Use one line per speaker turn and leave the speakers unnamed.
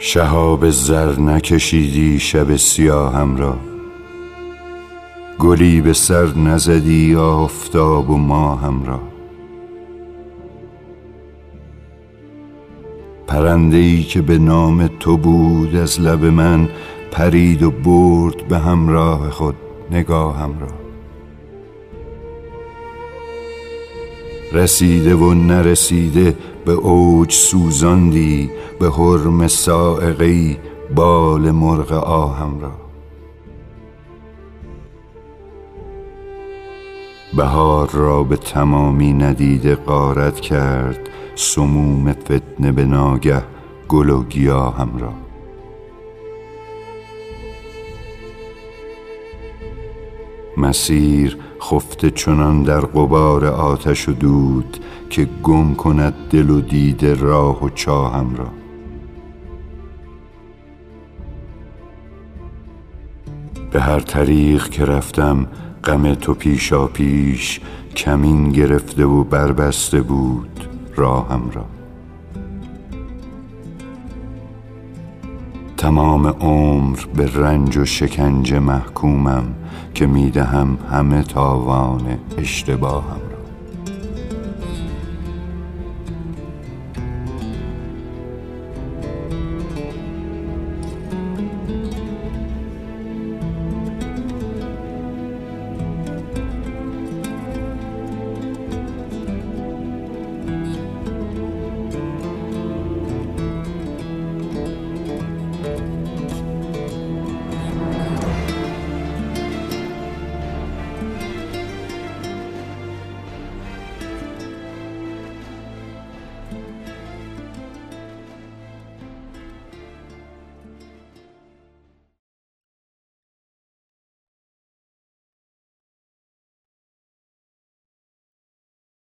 شهاب زر نکشیدی شب سیاهم را، گلی به سر نزدی آفتاب و ماهم را. پرنده‌ای که به نام تو بود از لب من پرید و برد به همراه خود نگاهم را. رسیده و نرسیده به اوج سوزاندی به حرم صاعقه‌ای بال مرغ آهم را. بهار را به تمامی ندیده غارت کرد سموم فتنه به ناگه گل و گیاهم را. مسیر خفته چنان در غبار آتش و دود که گم کند دل و دیده راه و چاهم را. به هر طریق که رفتم غم تو پیشا پیش کمین گرفته و بربسته بود راهم را. تمام عمر به رنج و شکنجه محکومم که میدهم همه تاوان اشتباهم را.